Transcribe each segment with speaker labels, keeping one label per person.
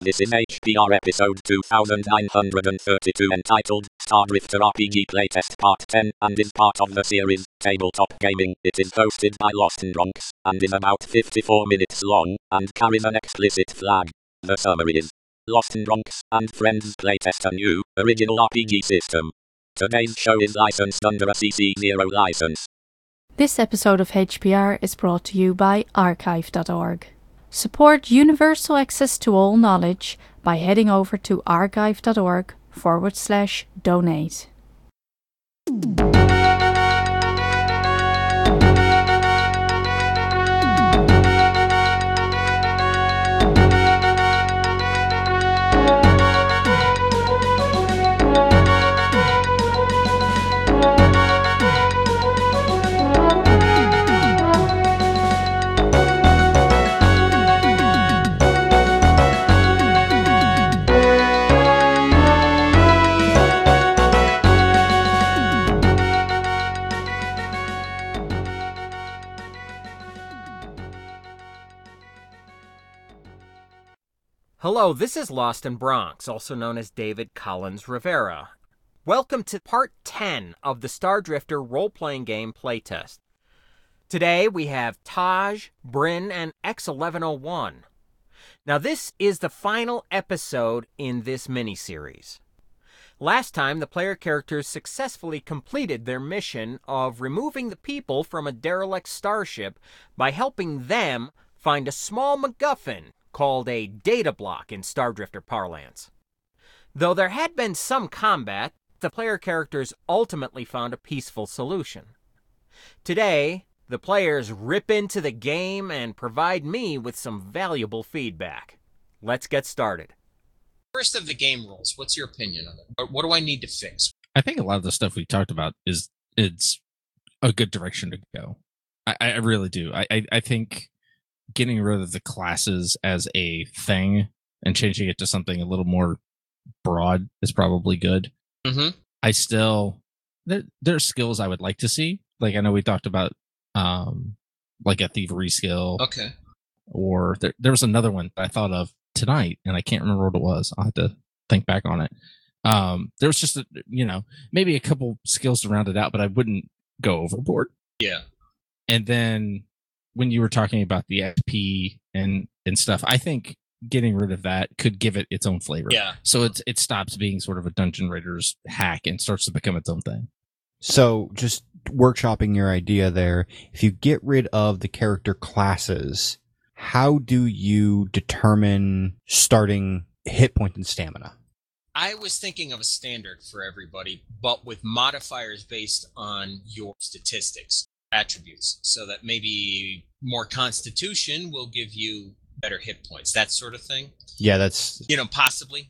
Speaker 1: This is HPR episode 2932 entitled Star Drifter RPG Playtest Part 10 and is part of the series Tabletop Gaming. It is hosted by Lost in Bronx and is about 54 minutes long and carries an explicit flag. The summary is Lost in Bronx and Friends playtest a new, original RPG system. Today's show is licensed under a CC0 license.
Speaker 2: This episode of HPR is brought to you by archive.org. Support universal access to all knowledge by heading over to archive.org/donate.
Speaker 3: Hello, this is Lost in Bronx, also known as David Collins Rivera. Welcome to Part 10 of the Star Drifter role-playing game playtest. Today we have Taj, Bryn, and X1101. Now this is the final episode in this miniseries. Last time, the player characters successfully completed their mission of removing the people from a derelict starship by helping them find a small MacGuffin called a data block in Star Drifter parlance. Though there had been some combat, the player characters ultimately found a peaceful solution. Today, the players rip into the game and provide me with some valuable feedback. Let's get started.
Speaker 4: First of the game rules, what's your opinion of it? What do I need to fix?
Speaker 5: I think a lot of the stuff we talked about it's a good direction to go. I really do. I think getting rid of the classes as a thing and changing it to something a little more broad is probably good.
Speaker 4: Mm-hmm.
Speaker 5: I still there's skills I would like to see. Like I know we talked about like a thievery skill.
Speaker 4: Okay.
Speaker 5: Or there was another one that I thought of tonight and I can't remember what it was. I'll have to think back on it. There was just maybe a couple skills to round it out, but I wouldn't go overboard.
Speaker 4: Yeah.
Speaker 5: And then when you were talking about the XP and stuff, I think getting rid of that could give it its own flavor.
Speaker 4: Yeah.
Speaker 5: So it stops being sort of a Dungeon Raiders hack and starts to become its own thing.
Speaker 6: So just workshopping your idea there, if you get rid of the character classes, how do you determine starting hit point and stamina?
Speaker 4: I was thinking of a standard for everybody, but with modifiers based on your statistics, attributes, so that maybe more constitution will give you better hit points, that sort of thing.
Speaker 6: Yeah, that's...
Speaker 4: Possibly.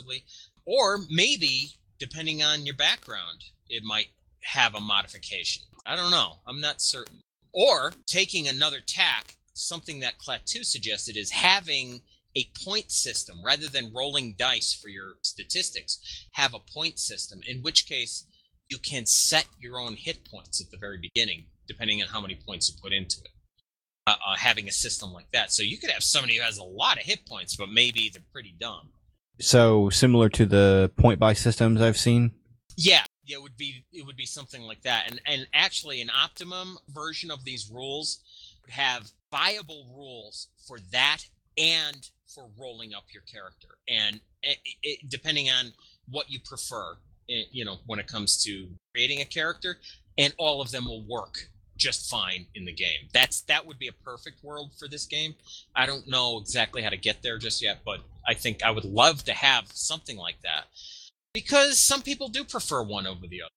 Speaker 4: Or maybe, depending on your background, it might have a modification. I don't know. I'm not certain. Or, taking another tack, something that Klaatu suggested is having a point system. Rather than rolling dice for your statistics, have a point system, in which case you can set your own hit points at the very beginning, depending on how many points you put into it. Having a system like that. So you could have somebody who has a lot of hit points, but maybe they're pretty dumb.
Speaker 6: So similar to the point buy systems I've seen?
Speaker 4: Yeah, it would be something like that. And actually an optimum version of these rules would have viable rules for that and for rolling up your character. And depending on what you prefer, when it comes to creating a character, and all of them will work just fine in the game. That would be a perfect world for this game. I don't know exactly how to get there just yet, but I think I would love to have something like that, because some people do prefer one over the other,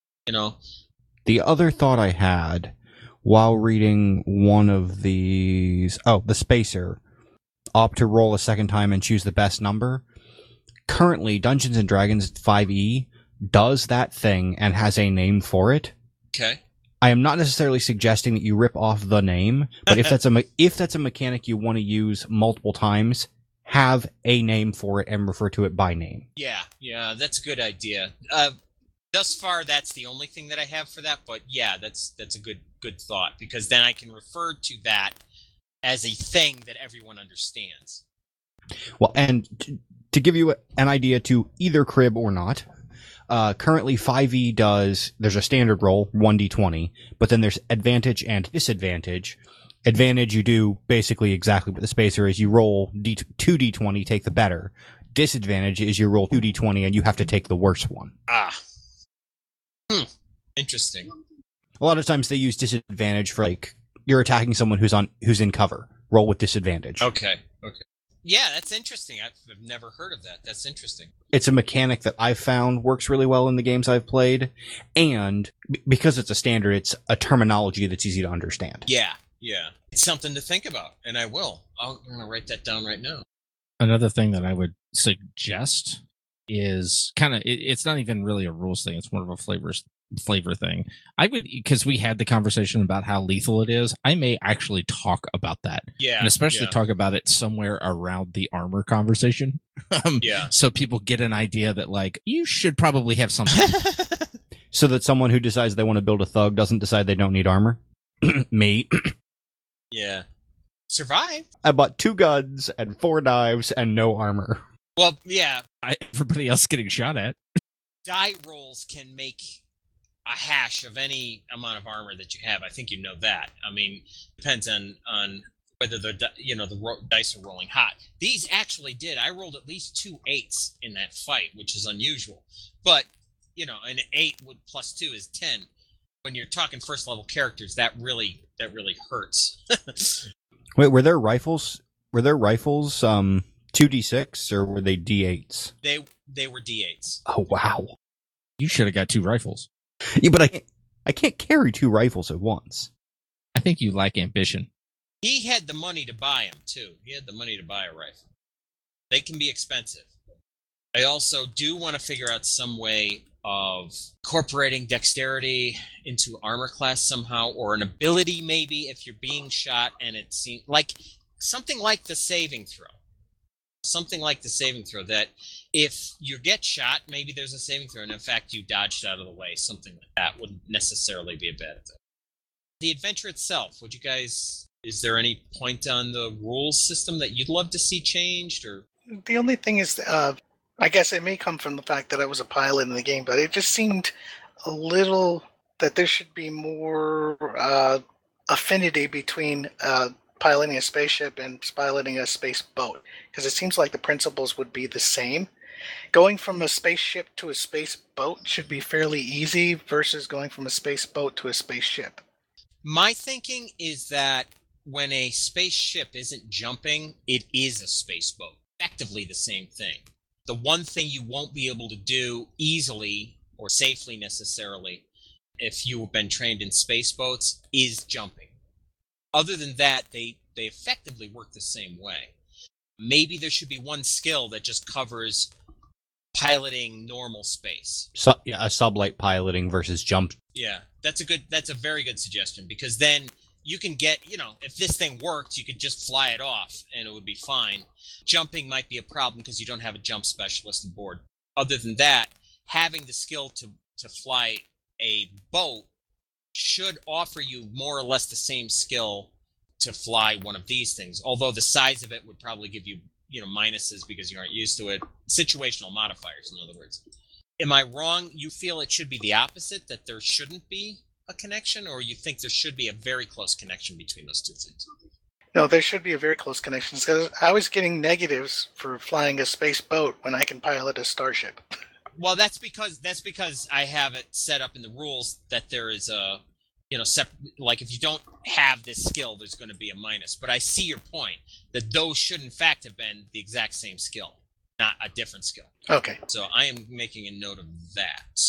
Speaker 6: The other thought I had while reading one of these, the Spacer, opt to roll a second time and choose the best number. Currently, Dungeons & Dragons 5e does that thing and has a name for it.
Speaker 4: Okay.
Speaker 6: I am not necessarily suggesting that you rip off the name, but if that's a mechanic you want to use multiple times, have a name for it and refer to it by name.
Speaker 4: Yeah, that's a good idea. Thus far, that's the only thing that I have for that, but yeah, that's a good thought, because then I can refer to that as a thing that everyone understands.
Speaker 6: Well, and to give you an idea to either crib or not, currently 5e there's a standard roll, 1d20, but then there's advantage and disadvantage. Advantage, you do basically exactly what the spacer is. You roll 2d20, take the better. Disadvantage is you roll 2d20 and you have to take the worse one.
Speaker 4: Interesting.
Speaker 6: A lot of times they use disadvantage for, like, you're attacking someone who's in cover. Roll with disadvantage.
Speaker 4: Okay. Yeah, that's interesting. I've never heard of that. That's interesting.
Speaker 6: It's a mechanic that I've found works really well in the games I've played, and because it's a standard, it's a terminology that's easy to understand.
Speaker 4: Yeah. It's something to think about, and I will. I'm going to write that down right now.
Speaker 5: Another thing that I would suggest is kind of, it's not even really a rules thing. It's more of a flavor thing. I would, because we had the conversation about how lethal it is, I may actually talk about that.
Speaker 4: Yeah.
Speaker 5: And especially talk about it somewhere around the armor conversation. So people get an idea that, like, you should probably have something.
Speaker 6: So that someone who decides they want to build a thug doesn't decide they don't need armor. Me.
Speaker 4: Yeah. Survive.
Speaker 6: I bought 2 guns and 4 knives and no armor.
Speaker 4: Well, yeah.
Speaker 5: Everybody else getting shot at.
Speaker 4: Die rolls can make a hash of any amount of armor that you have. I think you know that. I mean, depends on whether the dice are rolling hot. These actually did. I rolled at least 2 8s in that fight, which is unusual. But an 8 with plus 2 is 10. When you're talking first level characters, that really hurts.
Speaker 6: Wait, were there rifles? 2d6 or were they d8s?
Speaker 4: They were d8s.
Speaker 6: Oh wow!
Speaker 5: You should have got 2 rifles.
Speaker 6: Yeah, but I can't carry 2 rifles at once.
Speaker 5: I think you lack ambition.
Speaker 4: He had the money to buy them too. He had the money to buy a rifle. They can be expensive. I also do want to figure out some way of incorporating dexterity into armor class somehow, or an ability maybe if you're being shot and it seems like something like the saving throw. Something like the saving throw, that if you get shot, maybe there's a saving throw, and in fact you dodged out of the way. Something like that wouldn't necessarily be a bad thing. The adventure itself, is there any point on the rules system that you'd love to see changed? Or
Speaker 7: the only thing is, I guess it may come from the fact that I was a pilot in the game, but it just seemed a little that there should be more affinity between piloting a spaceship and piloting a space boat, because it seems like the principles would be the same. Going from a spaceship to a space boat should be fairly easy versus going from a space boat to a spaceship.
Speaker 4: My thinking is that when a spaceship isn't jumping, it is a space boat. Effectively the same thing. The one thing you won't be able to do easily or safely necessarily if you've been trained in space boats is jumping. Other than that, they effectively work the same way. Maybe there should be one skill that just covers piloting normal space.
Speaker 6: So, yeah, a sublight piloting versus jump.
Speaker 4: Yeah, that's a very good suggestion, because then you can get, if this thing worked, you could just fly it off and it would be fine. Jumping might be a problem because you don't have a jump specialist aboard. Other than that, having the skill to fly a boat should offer you more or less the same skill to fly one of these things, although the size of it would probably give you, minuses because you aren't used to it. Situational modifiers, in other words. Am I wrong? You feel it should be the opposite, that there shouldn't be a connection, or you think there should be a very close connection between those two things?
Speaker 7: No, there should be a very close connection, because I was getting negatives for flying a space boat when I can pilot a starship.
Speaker 4: Well, that's because I have it set up in the rules that there is a, like if you don't have this skill, there's going to be a minus. But I see your point, that those should in fact have been the exact same skill, not a different skill.
Speaker 7: Okay.
Speaker 4: So I am making a note of that.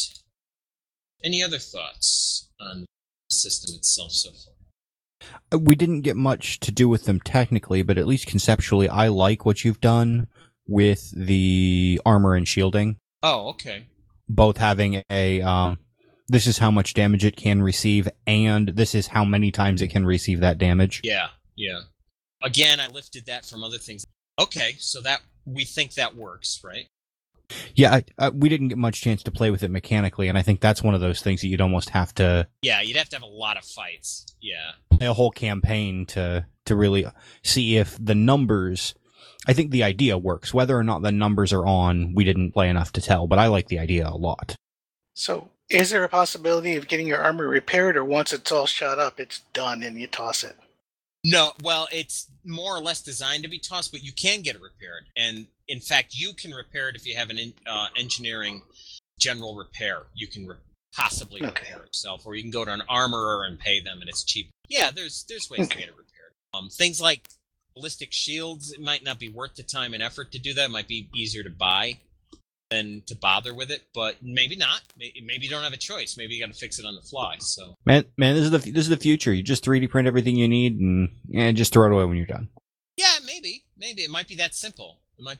Speaker 4: Any other thoughts on the system itself so far?
Speaker 6: We didn't get much to do with them technically, but at least conceptually, I like what you've done with the armor and shielding.
Speaker 4: Oh, okay.
Speaker 6: Both having a, this is how much damage it can receive, and this is how many times it can receive that damage.
Speaker 4: Yeah. Again, I lifted that from other things. Okay, so that we think that works, right?
Speaker 6: Yeah, we didn't get much chance to play with it mechanically, and I think that's one of those things that you'd almost have to...
Speaker 4: Yeah, you'd have to have a lot of fights. Yeah.
Speaker 6: A whole campaign to really see if the numbers I think the idea works. Whether or not the numbers are on, we didn't play enough to tell, but I like the idea a lot.
Speaker 7: So, is there a possibility of getting your armor repaired, or once it's all shot up, it's done and you toss it?
Speaker 4: No, well, it's more or less designed to be tossed, but you can get it repaired. And in fact, you can repair it if you have an engineering general repair. You can possibly repair it yourself, or you can go to an armorer and pay them, and it's cheap. Yeah, there's ways to get it repaired. Things like ballistic shields, it might not be worth the time and effort to do that. It might be easier to buy than to bother with it, but maybe not. Maybe you don't have a choice. Maybe you got to fix it on the fly. So,
Speaker 6: man, this is the future. You just 3D print everything you need and just throw it away when you're done.
Speaker 4: Yeah, maybe it might be that simple.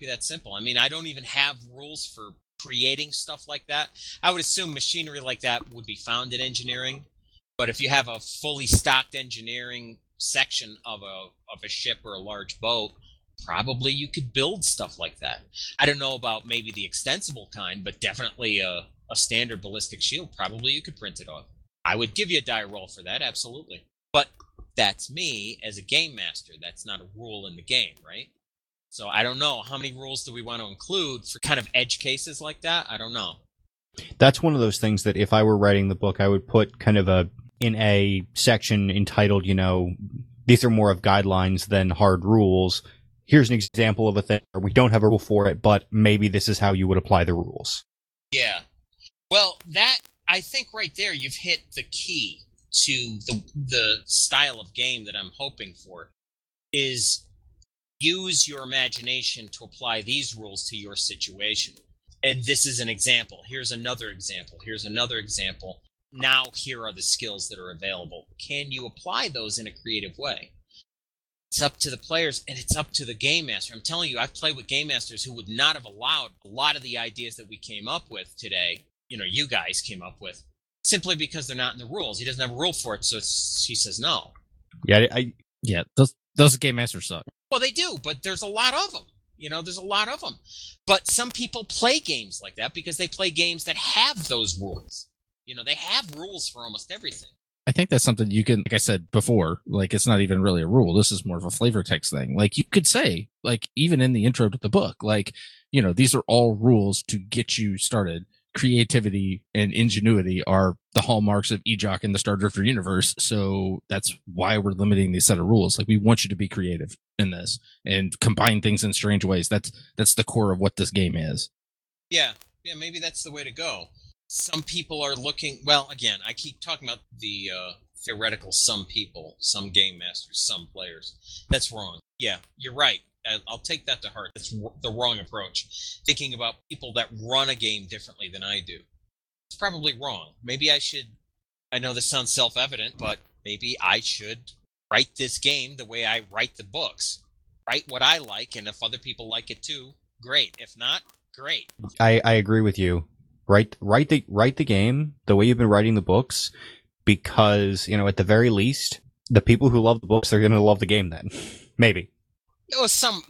Speaker 4: I mean, I don't even have rules for creating stuff like that. I would assume machinery like that would be found in engineering, but if you have a fully stocked engineering section of a ship or a large boat, probably you could build stuff like that. I don't know about maybe the extensible kind, but definitely a standard ballistic shield, probably you could print it off. I would give you a die roll for that, absolutely. But that's me as a game master. That's not a rule in the game, right? So I don't know. How many rules do we want to include for kind of edge cases like that? I don't know.
Speaker 6: That's one of those things that if I were writing the book, I would put kind of in a section entitled, these are more of guidelines than hard rules. Here's an example of a thing where we don't have a rule for it, but maybe this is how you would apply the rules.
Speaker 4: Yeah. Well, I think right there you've hit the key to the style of game that I'm hoping for, is use your imagination to apply these rules to your situation. And this is an example. Here's another example. Here's another example. Now here are the skills that are available. Can you apply those in a creative way? It's up to the players, and it's up to the game master. I'm telling you, I've played with game masters who would not have allowed a lot of the ideas that we came up with today, you guys came up with, simply because they're not in the rules. He doesn't have a rule for it, so he says no.
Speaker 5: Yeah, those game masters suck.
Speaker 4: Well, they do, but there's a lot of them. There's a lot of them. But some people play games like that because they play games that have those rules. They have rules for almost everything.
Speaker 5: I think that's something you can, like I said before, like it's not even really a rule. This is more of a flavor text thing. Like you could say, like even in the intro to the book, like, these are all rules to get you started. Creativity and ingenuity are the hallmarks of EJOC in the Star Drifter universe. So that's why we're limiting these set of rules. Like we want you to be creative in this and combine things in strange ways. That's the core of what this game is.
Speaker 4: Yeah, maybe that's the way to go. Some people are looking, well, again, I keep talking about the theoretical some people, some game masters, some players. That's wrong. Yeah, you're right. I'll take that to heart. That's the wrong approach. Thinking about people that run a game differently than I do. It's probably wrong. Maybe I know this sounds self-evident, but maybe I should write this game the way I write the books. Write what I like, and if other people like it too, great. If not, great.
Speaker 6: I agree with you. Write the game the way you've been writing the books, because, at the very least, the people who love the books are going to love the game then. Maybe.
Speaker 4: Oh, some.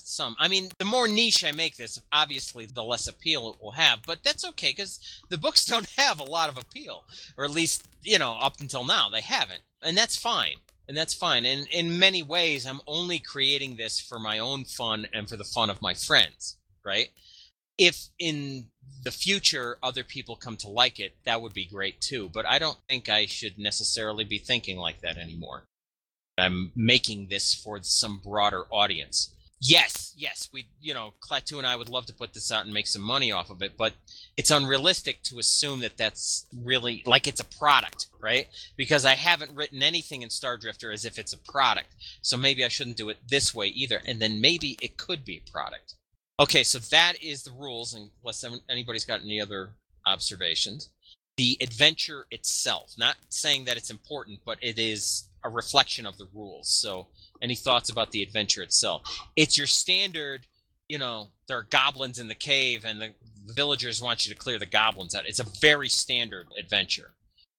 Speaker 4: I mean, the more niche I make this, obviously, the less appeal it will have. But that's okay, because the books don't have a lot of appeal. Or at least, up until now, they haven't. And that's fine. And in many ways, I'm only creating this for my own fun and for the fun of my friends, right? If in the future other people come to like it, that would be great too. But I don't think I should necessarily be thinking like that anymore. I'm making this for some broader audience. Yes, we, Klaatu and I would love to put this out and make some money off of it, but it's unrealistic to assume that that's really, like it's a product, right? Because I haven't written anything in Star Drifter as if it's a product. So maybe I shouldn't do it this way either, and then maybe it could be a product. Okay, so that is the rules, unless anybody's got any other observations. The adventure itself, not saying that it's important, but it is a reflection of the rules. So any thoughts about the adventure itself? It's your standard, there are goblins in the cave and the villagers want you to clear the goblins out. It's a very standard adventure.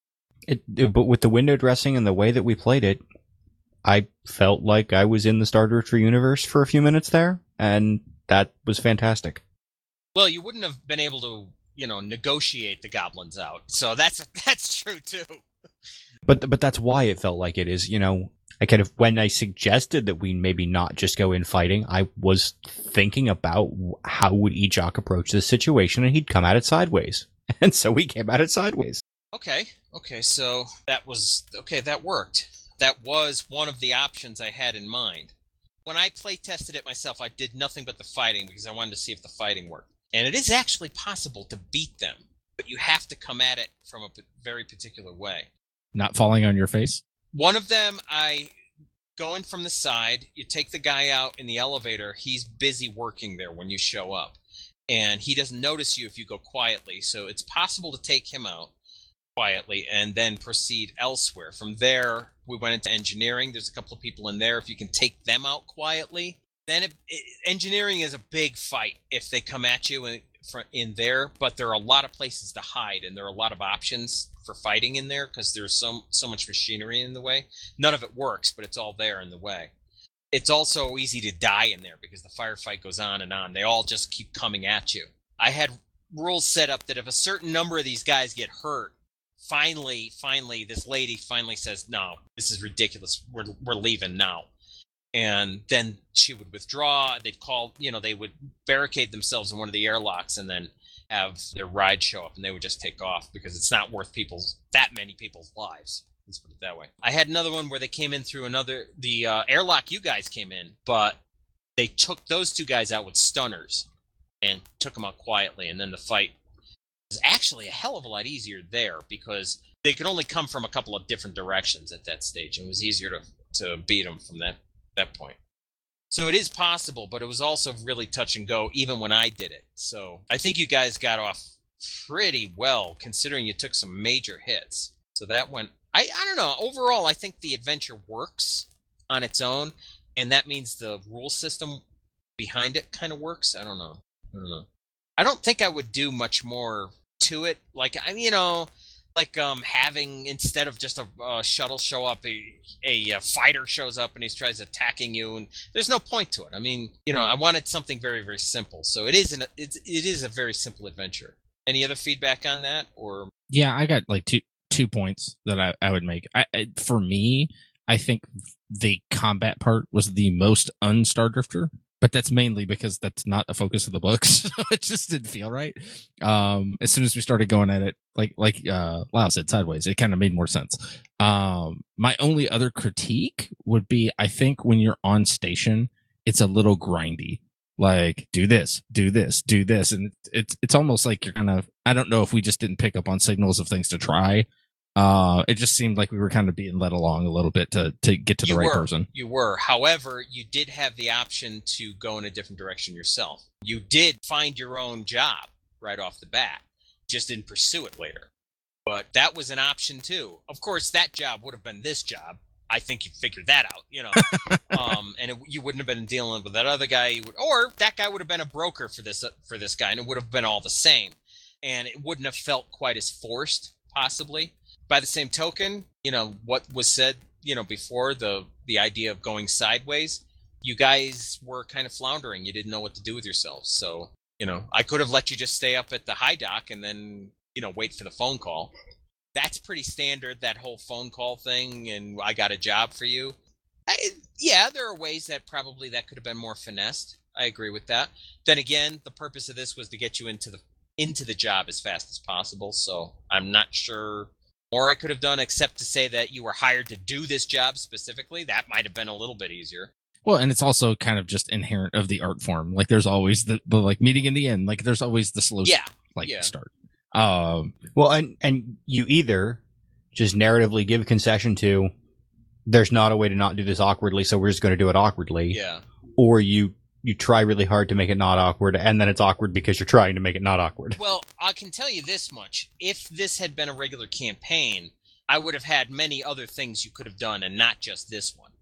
Speaker 6: But with the window dressing and the way that we played it, I felt like I was in the Star Drifter universe for a few minutes there, and that was fantastic.
Speaker 4: Well, you wouldn't have been able to, negotiate the goblins out. So that's true too.
Speaker 6: But that's why it felt like it is, when I suggested that we maybe not just go in fighting, I was thinking about how would Ejok approach this situation, and he'd come at it sideways. And so we came at it sideways.
Speaker 4: Okay, so that worked. That was one of the options I had in mind. When I play tested it myself, I did nothing but the fighting because I wanted to see if the fighting worked. And it is actually possible to beat them, but you have to come at it from a very particular way.
Speaker 5: Not falling on your face?
Speaker 4: One of them, I go in from the side, you take the guy out in the elevator, he's busy working there when you show up. And he doesn't notice you if you go quietly, so it's possible to take him out quietly and then proceed elsewhere. From there, we went into engineering. There's a couple of people in there. If you can take them out quietly, then engineering is a big fight if they come at you in there, but there are a lot of places to hide, and there are a lot of options for fighting in there because there's so much machinery in the way. None of it works, but it's all there in the way. It's also easy to die in there because the firefight goes on and on. They all just keep coming at you. I had rules set up that if a certain number of these guys get hurt, finally, this lady finally says, no, this is ridiculous. We're leaving now. And then she would withdraw. They'd call, they would barricade themselves in one of the airlocks and then have their ride show up, and they would just take off because it's not worth that many people's lives. Let's put it that way. I had another one where they came in through the airlock you guys came in, but they took those two guys out with stunners and took them out quietly, and then the fight was actually a hell of a lot easier there because they could only come from a couple of different directions at that stage, and it was easier to beat them from that point. So it is possible, but it was also really touch and go even when I did it. So I think you guys got off pretty well considering you took some major hits. So that went, I don't know. Overall, I think the adventure works on its own, and that means the rule system behind it kind of works. I don't know. I don't think I would do much more to it. Having, instead of just a shuttle show up, a fighter shows up and he tries attacking you, and there's no point to it. I mean, I wanted something very, very simple. So it is a very simple adventure. Any other feedback on that? Or
Speaker 5: yeah, I got like two points that I would make. For me, I think the combat part was the most un-Star Drifter, but that's mainly because that's not a focus of the books. So it just didn't feel right. As soon as we started going at it, like Lau said, sideways, it kind of made more sense. My only other critique would be, I think when you're on station, it's a little grindy. Like, do this, and it's almost like you're kind of, I don't know if we just didn't pick up on signals of things to try. It just seemed like we were kind of being led along a little bit to get to the right person.
Speaker 4: You were. However, you did have the option to go in a different direction yourself. You did find your own job right off the bat. Just didn't pursue it later. But that was an option too. Of course, that job would have been this job. I think you figured that out, and you wouldn't have been dealing with that other guy, or that guy would have been a broker for this guy, and it would have been all the same, and it wouldn't have felt quite as forced, possibly. By the same token, what was said, before the idea of going sideways, you guys were kind of floundering. You didn't know what to do with yourselves, so I could have let you just stay up at the high dock and then wait for the phone call. That's pretty standard, that whole phone call thing, and I got a job for you. Yeah, there are ways that probably that could have been more finessed. I agree with that. Then again, the purpose of this was to get you into the job as fast as possible, so I'm not sure more I could have done except to say that you were hired to do this job specifically. That might have been a little bit easier.
Speaker 5: Well, and it's also kind of just inherent of the art form. Like, there's always the like meeting in the end. Like, there's always the slow start.
Speaker 6: Well, and you either just narratively give concession to there's not a way to not do this awkwardly, so we're just going to do it awkwardly.
Speaker 4: Yeah.
Speaker 6: Or you try really hard to make it not awkward, and then it's awkward because you're trying to make it not awkward.
Speaker 4: Well, I can tell you this much. If this had been a regular campaign, I would have had many other things you could have done, and not just this one.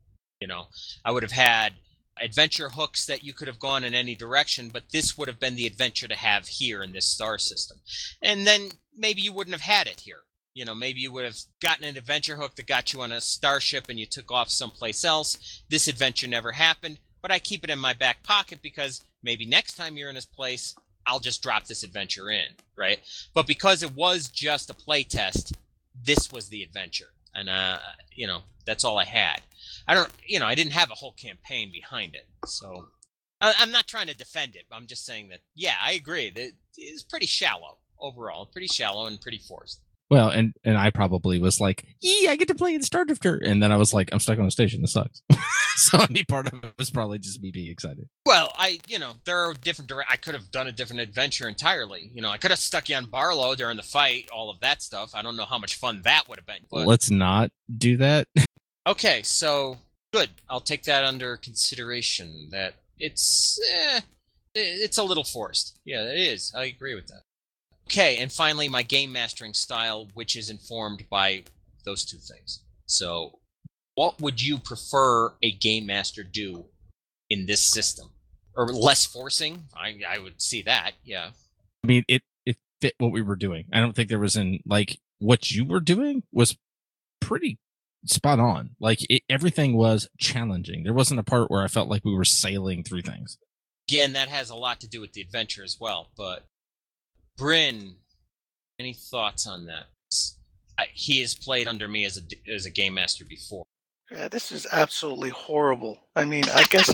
Speaker 4: I would have had adventure hooks that you could have gone in any direction, but this would have been the adventure to have here in this star system. And then maybe you wouldn't have had it here. Maybe you would have gotten an adventure hook that got you on a starship and you took off someplace else. This adventure never happened, but I keep it in my back pocket because maybe next time you're in this place, I'll just drop this adventure in, right? But because it was just a play test, this was the adventure. and that's all I had. I didn't have a whole campaign behind it, so I'm not trying to defend it. I'm just saying that, yeah, I agree that it's pretty shallow overall, pretty shallow and pretty forced.
Speaker 5: Well, and I probably was like, I get to play in Star Drifter. And then I was like, I'm stuck on the station. This sucks. So any part of it was probably just me being excited.
Speaker 4: Well, there are different I could have done a different adventure entirely. I could have stuck you on Barlow during the fight, all of that stuff. I don't know how much fun that would have been. But...
Speaker 5: Let's not do that.
Speaker 4: Okay, so good. I'll take that under consideration, that it's a little forced. Yeah, it is. I agree with that. Okay, and finally, my game mastering style, which is informed by those two things. So, what would you prefer a game master do in this system? Or less forcing? I would see that, yeah.
Speaker 5: I mean, it fit what we were doing. I don't think there was what you were doing was pretty spot on. Like, everything was challenging. There wasn't a part where I felt like we were sailing through things.
Speaker 4: Again, that has a lot to do with the adventure as well, but... Bryn, any thoughts on that? He has played under me as a game master before.
Speaker 7: Yeah, this is absolutely horrible. I mean, I guess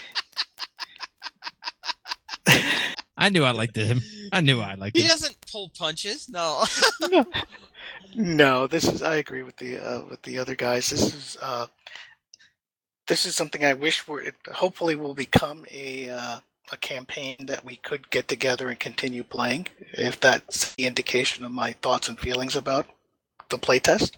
Speaker 5: I knew I liked him. I knew I liked him.
Speaker 4: He doesn't pull punches, no.
Speaker 7: No, I agree with the other guys. This is something I wish hopefully will become a campaign that we could get together and continue playing, if that's the indication of my thoughts and feelings about the playtest.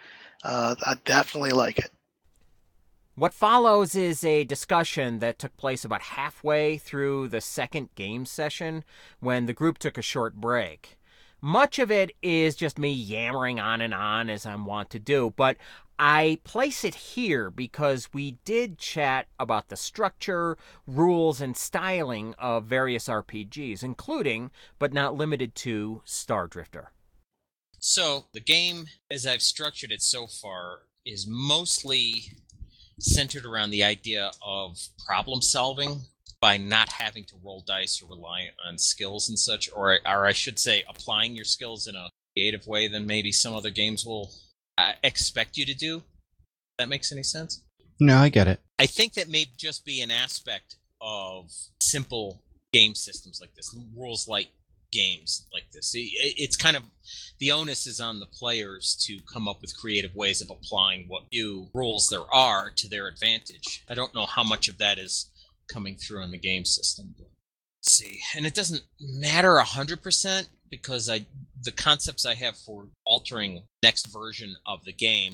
Speaker 7: I definitely like it.
Speaker 3: What follows is a discussion that took place about halfway through the second game session when the group took a short break. Much of it is just me yammering on and on as I'm wont to do, but I place it here because we did chat about the structure, rules, and styling of various RPGs, including, but not limited to, Star Drifter.
Speaker 4: So, the game, as I've structured it so far, is mostly centered around the idea of problem solving by not having to roll dice or rely on skills and such, or I should say, applying your skills in a creative way than maybe some other games will expect you to do. That makes any sense?
Speaker 6: No, I get it.
Speaker 4: I think that may just be an aspect of simple game systems like this, rules like games like this. It's kind of, the onus is on the players to come up with creative ways of applying what new rules there are to their advantage. I don't know how much of that is coming through in the game system. But let's see. And it doesn't matter 100% because the concepts I have for altering next version of the game,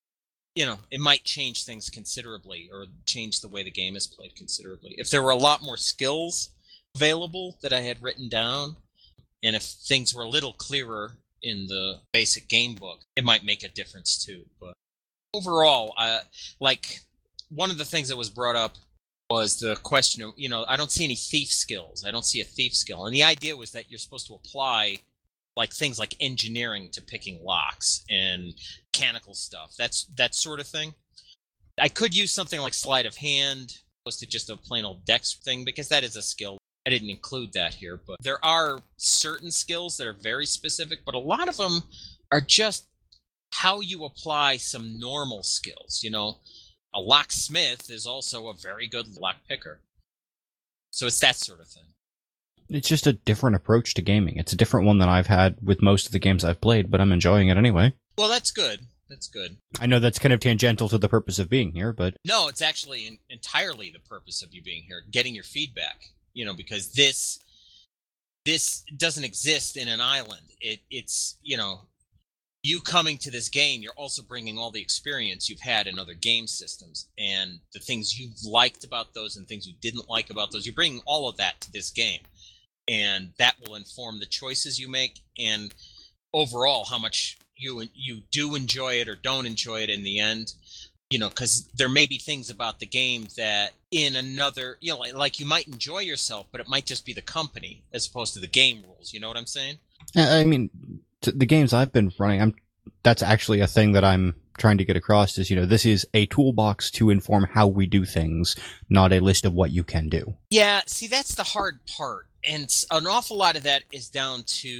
Speaker 4: it might change things considerably or change the way the game is played considerably. If there were a lot more skills available that I had written down, and if things were a little clearer in the basic game book, it might make a difference too. But overall, one of the things that was brought up was the question of, I don't see any thief skills. I don't see a thief skill. And the idea was that you're supposed to apply things like engineering to picking locks and mechanical stuff. That sort of thing. I could use something like sleight of hand opposed to just a plain old dex thing, because that is a skill. I didn't include that here, but there are certain skills that are very specific, but a lot of them are just how you apply some normal skills. A locksmith is also a very good lock picker. So it's that sort of thing.
Speaker 6: It's just a different approach to gaming. It's a different one than I've had with most of the games I've played, but I'm enjoying it anyway.
Speaker 4: Well, that's good. That's good.
Speaker 6: I know that's kind of tangential to the purpose of being here, but...
Speaker 4: No, it's actually entirely the purpose of you being here, getting your feedback. Because this doesn't exist in an island. It's you coming to this game, you're also bringing all the experience you've had in other game systems and the things you've liked about those and things you didn't like about those. You're bringing all of that to this game, and that will inform the choices you make and overall how much you do enjoy it or don't enjoy it in the end. Because there may be things about the game that in another, like you might enjoy yourself, but it might just be the company as opposed to the game rules. You know what I'm saying?
Speaker 6: I mean, the games I've been running, that's actually a thing that I'm trying to get across is, this is a toolbox to inform how we do things, not a list of what you can do.
Speaker 4: Yeah, see, that's the hard part. And an awful lot of that is down to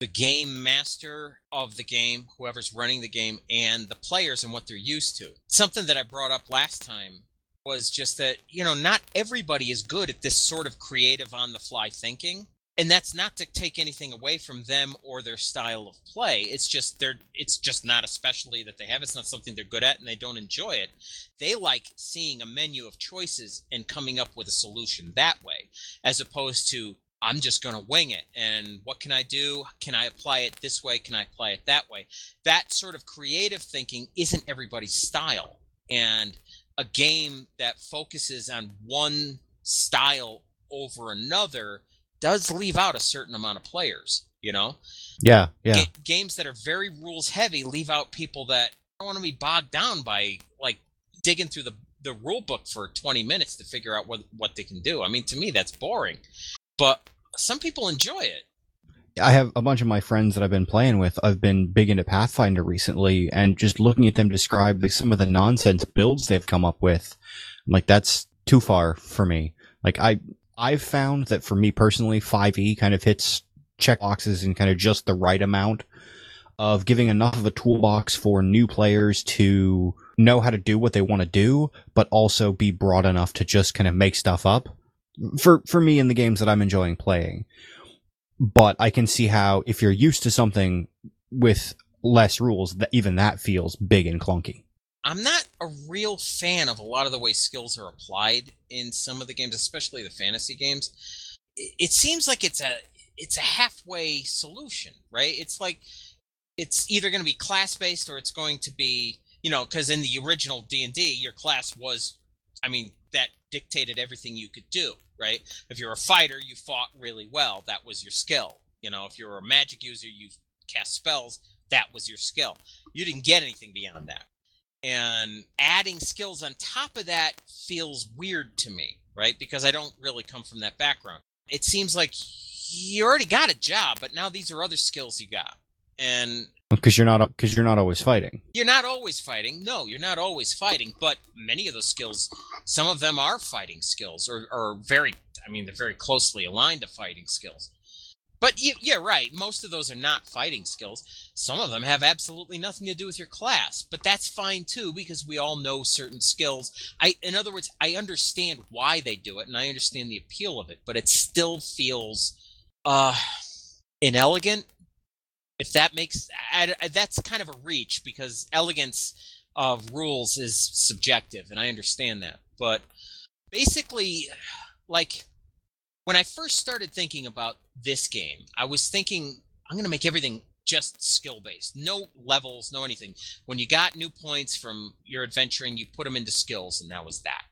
Speaker 4: the game master of the game, whoever's running the game, and the players and what they're used to. Something that I brought up last time was just that, not everybody is good at this sort of creative on-the-fly thinking. And that's not to take anything away from them or their style of play. It's just not a specialty that they have. It's not something they're good at, and they don't enjoy it. They like seeing a menu of choices and coming up with a solution that way, as opposed to, I'm just going to wing it. And what can I do? Can I apply it this way? Can I apply it that way? That sort of creative thinking isn't everybody's style. And a game that focuses on one style over another does leave out a certain amount of players,
Speaker 6: Yeah.
Speaker 4: Games that are very rules heavy leave out people that don't want to be bogged down by like digging through the rule book for 20 minutes to figure out what they can do. I mean, to me, that's boring, but some people enjoy it.
Speaker 6: I have a bunch of my friends that I've been playing with. I've been big into Pathfinder recently, and just looking at them describe some of the nonsense builds they've come up with, I'm like, that's too far for me. Like, I've found that for me personally, 5e kind of hits checkboxes in kind of just the right amount of giving enough of a toolbox for new players to know how to do what they want to do, but also be broad enough to just kind of make stuff up. For me in the games that I'm enjoying playing. But I can see how if you're used to something with less rules, that even that feels big and clunky.
Speaker 4: I'm not a real fan of a lot of the way skills are applied in some of the games, especially the fantasy games. It seems like it's a halfway solution, right? It's like it's either going to be class-based or it's going to be, because in the original D&D, your class was, that dictated everything you could do, right? If you're a fighter, you fought really well. That was your skill. If you're a magic user, you cast spells. That was your skill. You didn't get anything beyond that. And adding skills on top of that feels weird to me, right? Because I don't really come from that background. It seems like you already got a job, but now these are other skills you got. And
Speaker 6: because you're not always fighting.
Speaker 4: You're not always fighting. No, you're not always fighting. But many of those skills, some of them are fighting skills, or they're very closely aligned to fighting skills. But yeah, right. Most of those are not fighting skills. Some of them have absolutely nothing to do with your class. But that's fine too, because we all know certain skills. In other words, I understand why they do it, and I understand the appeal of it. But it still feels inelegant. If that makes that's kind of a reach, because elegance of rules is subjective, and I understand that. But basically, like, when I first started thinking about this game, I was thinking, I'm going to make everything just skill-based. No levels, no anything. When you got new points from your adventuring, you put them into skills, and that was that.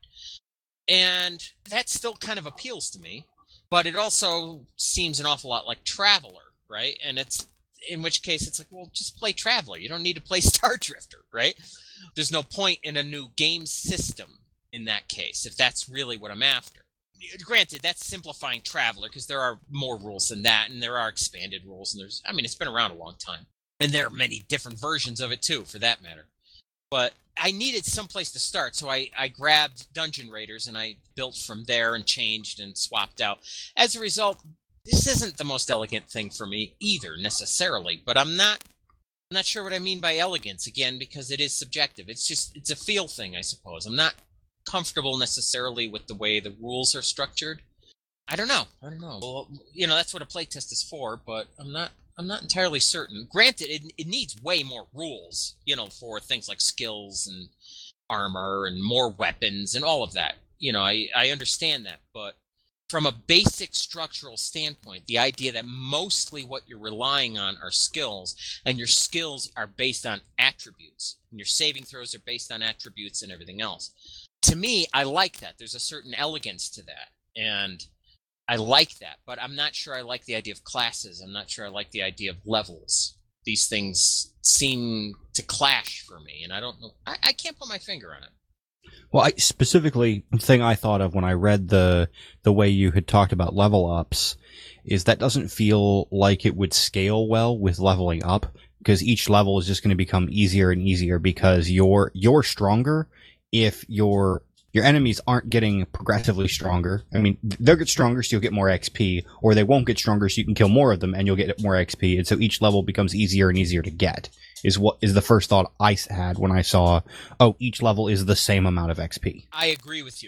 Speaker 4: And that still kind of appeals to me, but it also seems an awful lot like Traveler, right? And in which case it's like, well, just play Traveler. You don't need to play Star Drifter, right? There's no point in a new game system in that case, if that's really what I'm after. Granted, that's simplifying Traveler, because there are more rules than that, and there are expanded rules, and it's been around a long time. And there are many different versions of it too, for that matter. But I needed someplace to start, so I grabbed Dungeon Raiders, and I built from there and changed and swapped out. As a result, this isn't the most elegant thing for me either, necessarily, but I'm not sure what I mean by elegance, again, because it is subjective. It's a feel thing, I suppose. I'm not comfortable necessarily with the way the rules are structured. I don't know. Well, that's what a playtest is for, but I'm not entirely certain. Granted, it needs way more rules, for things like skills and armor and more weapons and all of that. I understand that, but from a basic structural standpoint, the idea that mostly what you're relying on are skills, and your skills are based on attributes, and your saving throws are based on attributes and everything else. To me, I like that. There's a certain elegance to that, and I like that, but I'm not sure I like the idea of classes. I'm not sure I like the idea of levels. These things seem to clash for me, and I don't know. I can't put my finger on it.
Speaker 6: Well, the thing I thought of when I read the way you had talked about level ups is that doesn't feel like it would scale well with leveling up, because each level is just going to become easier and easier because you're stronger if your Your enemies aren't getting progressively stronger. I mean, they'll get stronger, so you'll get more XP, or they won't get stronger, so you can kill more of them, and you'll get more XP. And so each level becomes easier and easier to get. Is the first thought I had when I saw, each level is the same amount of XP.
Speaker 4: I agree with you.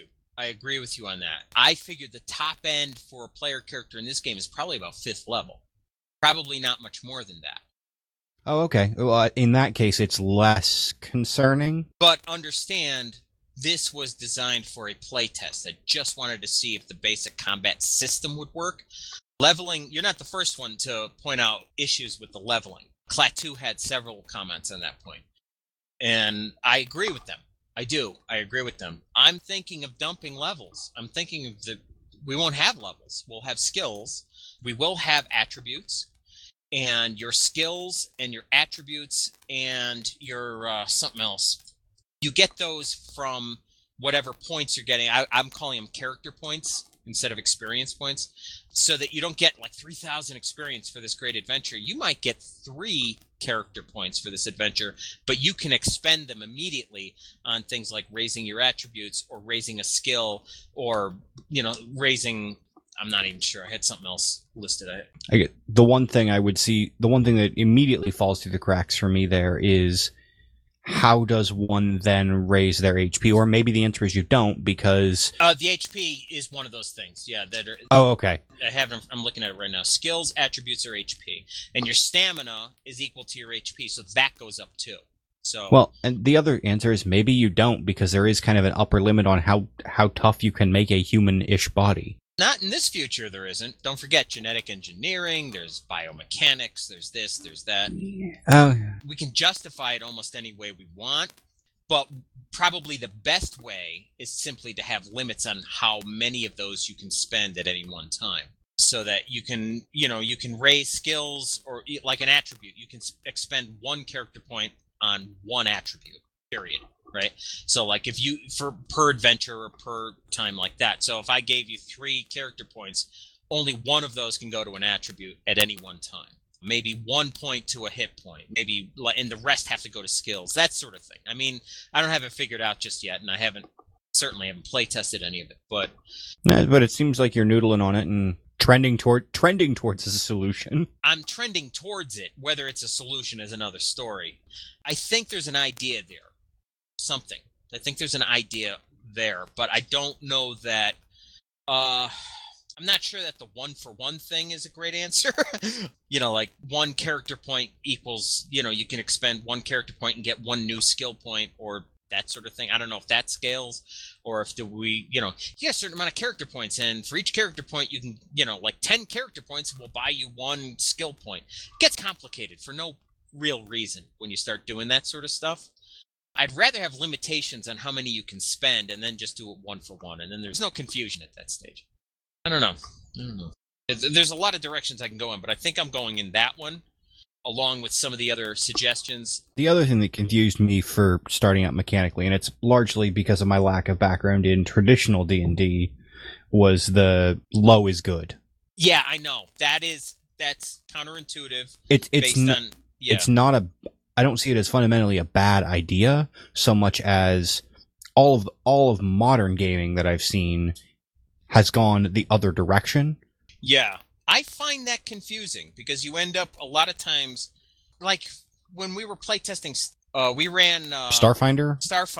Speaker 4: On that. I figured the top end for a player character in this game is probably about 5th level. Probably not much more than that.
Speaker 6: Oh, okay. Well, in that case, it's less concerning.
Speaker 4: But understand, this was designed for a playtest that just wanted to see if the basic combat system would work. Leveling, you're not the first one to point out issues with the leveling. Klaatu had several comments on that point. And I agree with them. I do. I agree with them. I'm thinking of dumping levels. I'm thinking of we won't have levels. We'll have skills. We will have attributes. And your skills and your attributes and your something else, you get those from whatever points you're getting. I'm calling them character points instead of experience points, so that you don't get like 3,000 experience for this great adventure. You might get 3 character points for this adventure, but you can expend them immediately on things like raising your attributes or raising a skill or, raising... I'm not even sure. I had something else listed.
Speaker 6: I get the one thing that immediately falls through the cracks for me there is, how does one then raise their HP? Or maybe the answer is you don't, because
Speaker 4: the HP is one of those things. Yeah, that are.
Speaker 6: Oh, okay.
Speaker 4: I'm looking at it right now. Skills, attributes, or HP, and your stamina is equal to your HP, so that goes up too. So
Speaker 6: well, and the other answer is maybe you don't, because there is kind of an upper limit on how tough you can make a human-ish body.
Speaker 4: Not in this future, there isn't. Don't forget genetic engineering, there's biomechanics, there's this, there's that. We can justify it almost any way we want, but probably the best way is simply to have limits on how many of those you can spend at any one time. So that you can raise skills, or like an attribute, you can expend 1 character point on 1 attribute, period. Right? So like if you, per adventure or per time like that. So if I gave you 3 character points, only 1 of those can go to an attribute at any one time. Maybe 1 point to a hit point, and the rest have to go to skills, that sort of thing. I mean, I don't have it figured out just yet, and I certainly haven't play tested any of it, but
Speaker 6: it seems like you're noodling on it and trending towards a solution.
Speaker 4: I'm trending towards it. Whether it's a solution is another story. I think there's an idea there. I think there's an idea there, but I don't know that. I'm not sure that the 1-for-1 thing is a great answer. Like 1 character point equals, you can expend 1 character point and get 1 new skill point, or that sort of thing. I don't know if that scales, or if you get a certain amount of character points, and for each character point you can, like 10 character points will buy you 1 skill point. It gets complicated for no real reason when you start doing that sort of stuff. I'd rather have limitations on how many you can spend and then just do it 1-for-1, and then there's no confusion at that stage. I don't know. There's a lot of directions I can go in, but I think I'm going in that one, along with some of the other suggestions.
Speaker 6: The other thing that confused me for starting out mechanically, and it's largely because of my lack of background in traditional D&D, was the low is good.
Speaker 4: Yeah, I know. That's counterintuitive.
Speaker 6: It's not I don't see it as fundamentally a bad idea so much as all of modern gaming that I've seen has gone the other direction.
Speaker 4: Yeah. I find that confusing because you end up a lot of times, like when we were playtesting, we ran
Speaker 6: Starfinder.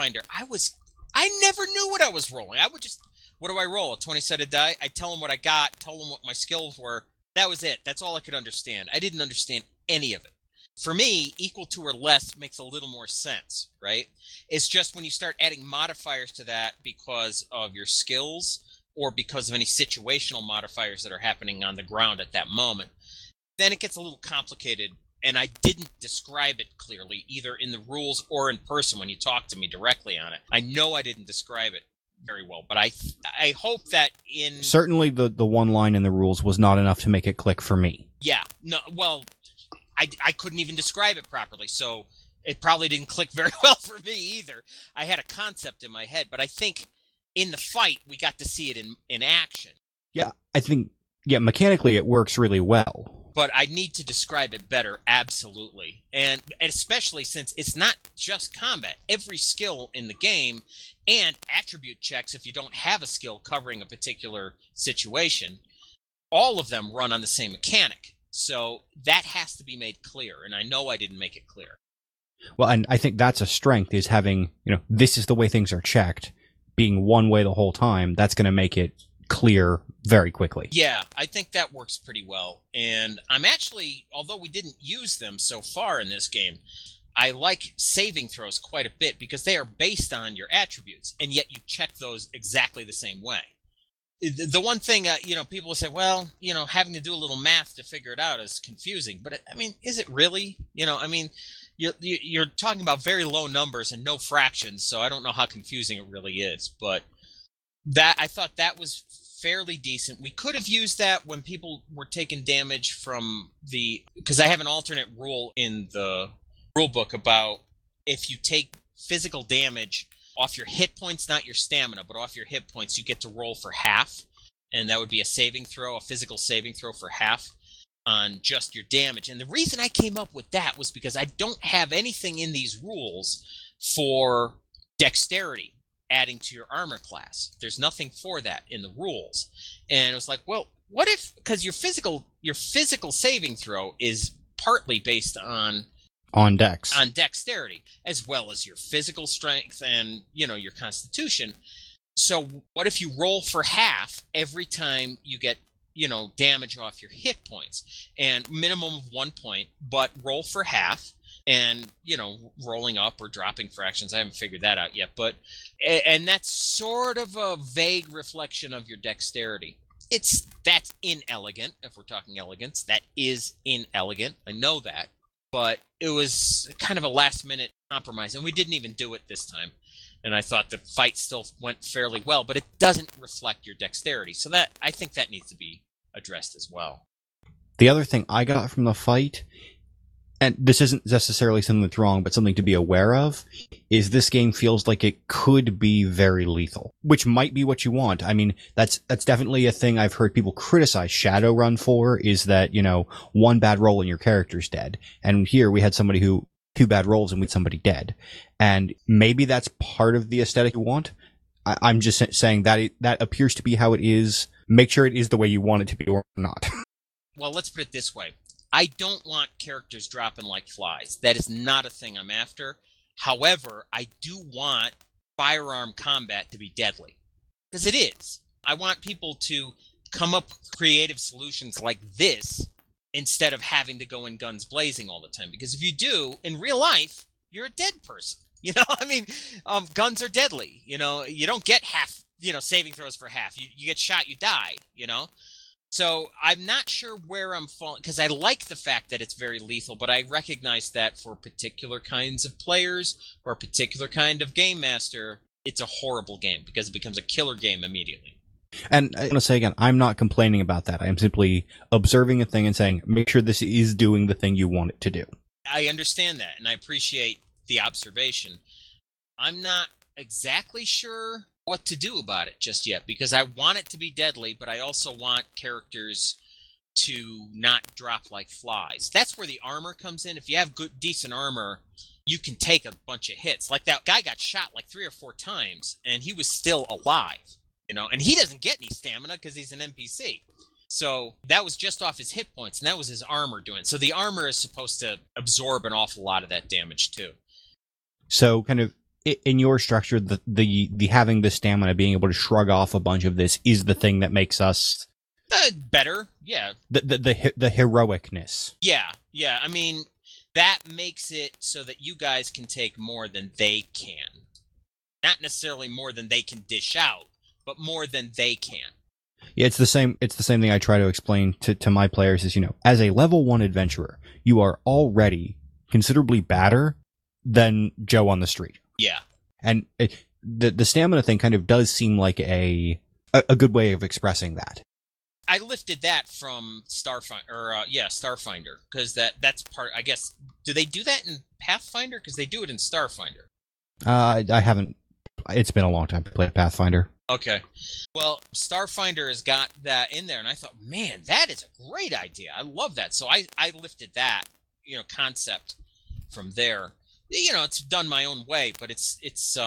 Speaker 4: I never knew what I was rolling. I would just, what do I roll? A 20-sided die? I tell them what I got, tell them what my skills were. That was it. That's all I could understand. I didn't understand any of it. For me, equal to or less makes a little more sense, right? It's just when you start adding modifiers to that because of your skills or because of any situational modifiers that are happening on the ground at that moment, then it gets a little complicated. And I didn't describe it clearly, either in the rules or in person when you talked to me directly on it. I know I didn't describe it very well, but I hope that in...
Speaker 6: Certainly the one line in the rules was not enough to make it click for me.
Speaker 4: Yeah, no, well... I couldn't even describe it properly, so it probably didn't click very well for me either. I had a concept in my head, but I think in the fight, we got to see it in action.
Speaker 6: Yeah, I think, mechanically it works really well.
Speaker 4: but I need to describe it better, absolutely. And especially since it's not just combat. Every skill in the game and attribute checks, if you don't have a skill covering a particular situation, all of them run on the same mechanic. So that has to be made clear, and I know I didn't make it clear.
Speaker 6: Well, and I think that's a strength, is having, this is the way things are checked, being one way the whole time. That's going to make it clear very quickly.
Speaker 4: Yeah, I think that works pretty well. And I'm actually, although we didn't use them so far in this game, I like saving throws quite a bit because they are based on your attributes, and yet you check those exactly the same way. The one thing, people will say, well, having to do a little math to figure it out is confusing. But, I mean, is it really? You're talking about very low numbers and no fractions, so I don't know how confusing it really is. But I thought that was fairly decent. We could have used that when people were taking damage from because I have an alternate rule in the rule book about if you take physical damage off your hit points, not your stamina, but off your hit points, you get to roll for half. And that would be a physical saving throw for half on just your damage. And the reason I came up with that was because I don't have anything in these rules for dexterity adding to your armor class. There's nothing for that in the rules. And it was like, well, what if, because your physical saving throw is partly based on dexterity, as well as your physical strength and, your constitution. So what if you roll for half every time you get, damage off your hit points, and minimum of 1 point, but roll for half, and, rolling up or dropping fractions. I haven't figured that out yet, and that's sort of a vague reflection of your dexterity. That's inelegant. If we're talking elegance, that is inelegant. I know that. But it was kind of a last-minute compromise, and we didn't even do it this time. And I thought the fight still went fairly well, but it doesn't reflect your dexterity. So I think that needs to be addressed as well.
Speaker 6: The other thing I got from the fight, and this isn't necessarily something that's wrong, but something to be aware of, is this game feels like it could be very lethal, which might be what you want. I mean, that's definitely a thing I've heard people criticize Shadowrun for, is that, one bad roll and your character's dead. And here we had somebody who, 2 bad rolls and with somebody dead. And maybe that's part of the aesthetic you want. I'm just saying that that appears to be how it is. Make sure it is the way you want it to be or not.
Speaker 4: Well, let's put it this way. I don't want characters dropping like flies. That is not a thing I'm after. However, I do want firearm combat to be deadly. Because it is. I want people to come up with creative solutions like this instead of having to go in guns blazing all the time. Because if you do, in real life, you're a dead person. Guns are deadly. You don't get half, saving throws for half. You get shot, you die, So I'm not sure where I'm falling, because I like the fact that it's very lethal, but I recognize that for particular kinds of players or a particular kind of game master, it's a horrible game because it becomes a killer game immediately.
Speaker 6: And I want to say again, I'm not complaining about that. I am simply observing a thing and saying, make sure this is doing the thing you want it to do.
Speaker 4: I understand that, and I appreciate the observation. I'm not exactly sure what to do about it just yet, because I want it to be deadly, but I also want characters to not drop like flies. That's where the armor comes in. If you have good, decent armor, you can take a bunch of hits. Like that guy got shot like 3 or 4 times, and he was still alive, and he doesn't get any stamina because he's an NPC. So that was just off his hit points, and that was his armor doing it. So the armor is supposed to absorb an awful lot of that damage too.
Speaker 6: So kind of in your structure, the having the stamina, being able to shrug off a bunch of this is the thing that makes us
Speaker 4: better. Yeah.
Speaker 6: The heroicness.
Speaker 4: Yeah. I mean, that makes it so that you guys can take more than they can. Not necessarily more than they can dish out, but more than they can.
Speaker 6: Yeah, it's the same thing I try to explain to my players is, as a level 1 adventurer, you are already considerably badder than Joe on the street.
Speaker 4: Yeah.
Speaker 6: And the stamina thing kind of does seem like a good way of expressing that.
Speaker 4: I lifted that from Starfinder, because that's part, I guess. Do they do that in Pathfinder? Because they do it in Starfinder.
Speaker 6: I haven't. It's been a long time to play Pathfinder.
Speaker 4: Okay. Well, Starfinder has got that in there, and I thought, man, that is a great idea. I love that. So I lifted that, concept from there. It's done my own way, but it's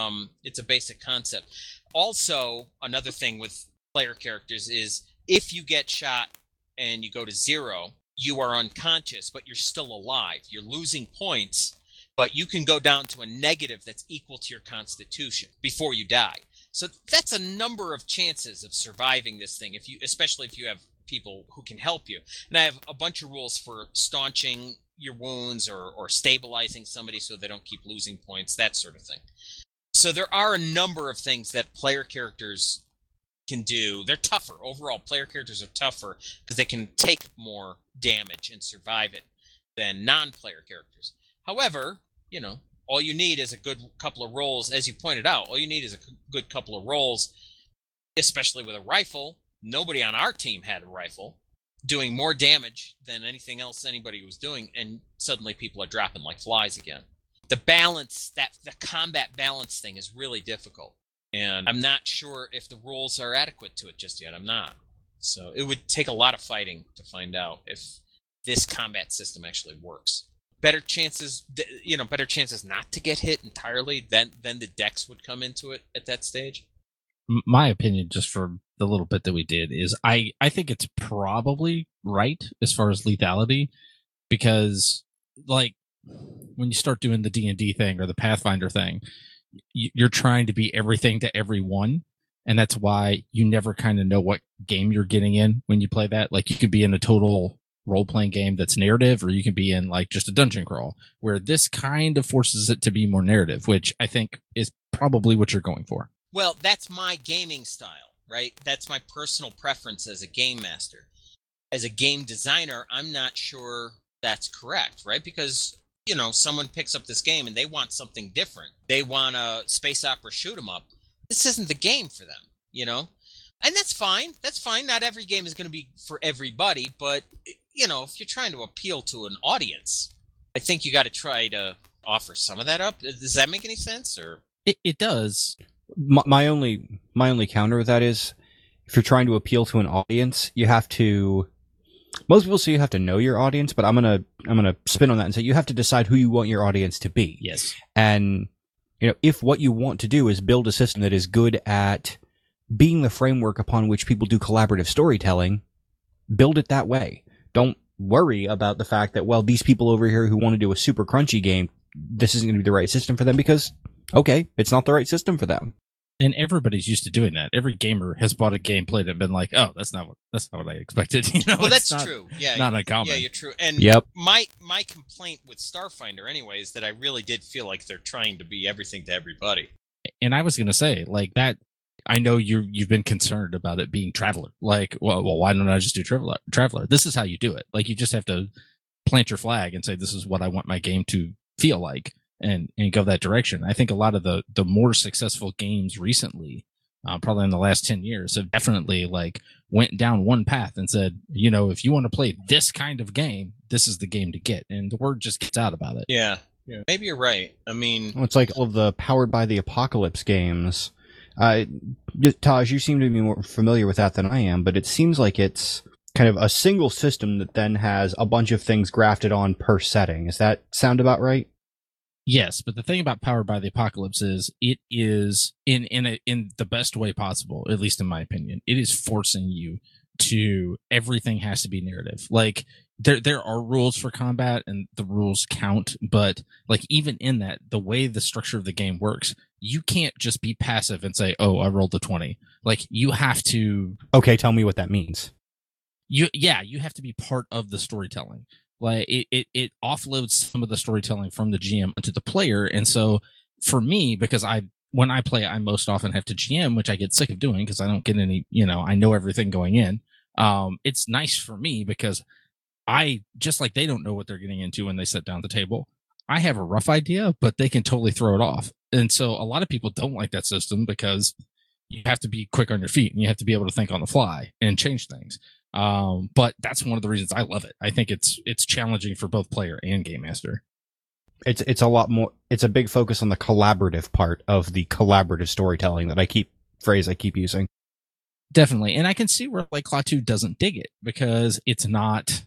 Speaker 4: a basic concept. Also, another thing with player characters is if you get shot and you go to 0, you are unconscious, but you're still alive. You're losing points, but you can go down to a negative that's equal to your constitution before you die. So that's a number of chances of surviving this thing, especially if you have people who can help you. And I have a bunch of rules for staunching your wounds or stabilizing somebody so they don't keep losing points, that sort of thing. So there are a number of things that player characters can do. They're tougher. Overall, player characters are tougher because they can take more damage and survive it than non-player characters. However, all you need is a good couple of rolls. As you pointed out, all you need is a good couple of rolls, especially with a rifle. Nobody on our team had a rifle, doing more damage than anything else anybody was doing, and suddenly people are dropping like flies again. The balance, the combat balance thing is really difficult, and I'm not sure if the rules are adequate to it just yet. I'm not. So it would take a lot of fighting to find out if this combat system actually works. Better chances not to get hit entirely, then the dex would come into it at that stage.
Speaker 5: My opinion, just for the little bit that we did, is I think it's probably right as far as lethality, because like when you start doing the D&D thing or the Pathfinder thing, you're trying to be everything to everyone, and that's why you never kind of know what game you're getting in when you play that. Like you could be in a total role-playing game that's narrative, or you can be in like just a dungeon crawl, where this kind of forces it to be more narrative, which I think is probably what you're going for.
Speaker 4: Well, that's my gaming style, right? That's my personal preference as a game master. As a game designer, I'm not sure that's correct, right? Because, someone picks up this game and they want something different. They want a space opera shoot 'em up. This isn't the game for them, And that's fine. That's fine. Not every game is going to be for everybody, but if you're trying to appeal to an audience, I think you got to try to offer some of that up. Does that make any sense? Or
Speaker 5: it does.
Speaker 6: My only counter with that is, if you're trying to appeal to an audience, you have to. Most people say you have to know your audience, but I'm gonna spin on that and say you have to decide who you want your audience to be.
Speaker 5: Yes.
Speaker 6: And if what you want to do is build a system that is good at being the framework upon which people do collaborative storytelling, build it that way. Don't worry about the fact that, well, these people over here who want to do a super crunchy game, this isn't going to be the right system for them because, okay, it's not the right system for them.
Speaker 5: And everybody's used to doing that. Every gamer has bought a game, played it, and been like, "Oh, that's not what I expected."
Speaker 4: Well, that's true. Yeah,
Speaker 5: not uncommon.
Speaker 4: Yeah, you're true. And
Speaker 6: yep.
Speaker 4: My complaint with Starfinder, anyway, is that I really did feel like they're trying to be everything to everybody.
Speaker 5: And I was going to say, like that. I know you've been concerned about it being Traveler. Like, well, why don't I just do Traveler? This is how you do it. Like, you just have to plant your flag and say, "This is what I want my game to feel like." And go that direction. I think a lot of the more successful games recently, probably in the last 10 years, have definitely like went down one path and said, if you want to play this kind of game, this is the game to get. And the word just gets out about it.
Speaker 4: Yeah. Maybe you're right. I mean,
Speaker 6: it's like all of the Powered by the Apocalypse games. Taj, you seem to be more familiar with that than I am, but it seems like it's kind of a single system that then has a bunch of things grafted on per setting. Does that sound about right?
Speaker 5: Yes, but the thing about Powered by the Apocalypse is it is in the best way possible, at least in my opinion. It is forcing you to everything has to be narrative. Like there are rules for combat and the rules count, but like even in that, the way the structure of the game works, you can't just be passive and say, "Oh, I rolled a 20." Like you have to.
Speaker 6: Okay, tell me what that means.
Speaker 5: You have to be part of the storytelling. Like it offloads some of the storytelling from the GM onto the player. And so for me, because when I play, I most often have to GM, which I get sick of doing because I don't get any, I know everything going in. It's nice for me because I, just like they don't know what they're getting into when they sit down at the table, I have a rough idea, but they can totally throw it off. And so a lot of people don't like that system because you have to be quick on your feet and you have to be able to think on the fly and change things. But that's one of the reasons I love it. I think it's challenging for both player and game master.
Speaker 6: It's a lot more. It's a big focus on the collaborative part of the collaborative storytelling that I keep phrase I keep using.
Speaker 5: Definitely. And I can see where like Klaatu doesn't dig it, because it's not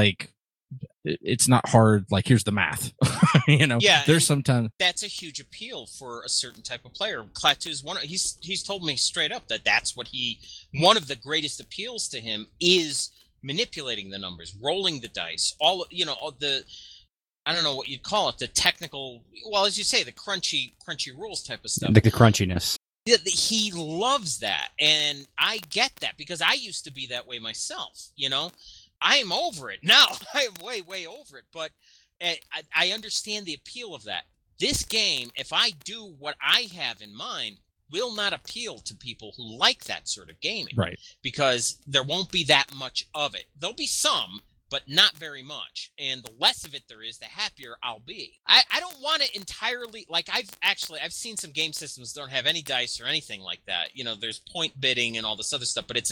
Speaker 5: hard. Like, here's the math.
Speaker 4: Yeah,
Speaker 5: there's sometimes
Speaker 4: that's a huge appeal for a certain type of player. Klaatu's he's told me straight up that that's what one of the greatest appeals to him is manipulating the numbers, rolling the dice, all the, I don't know what you'd call it, the technical, well, as you say, the crunchy rules type of stuff.
Speaker 6: The crunchiness.
Speaker 4: He loves that, and I get that, because I used to be that way myself. I'm over it now. I am way over it, but I understand the appeal of that. This game, if I do what I have in mind, will not appeal to people who like that sort of gaming,
Speaker 5: right? Because
Speaker 4: there won't be that much of it. There'll be some, but not very much. And the less of it there is, the happier I'll be. I don't want to entirely, like, I've seen some game systems that don't have any dice or anything like that. There's point bidding and all this other stuff, but it's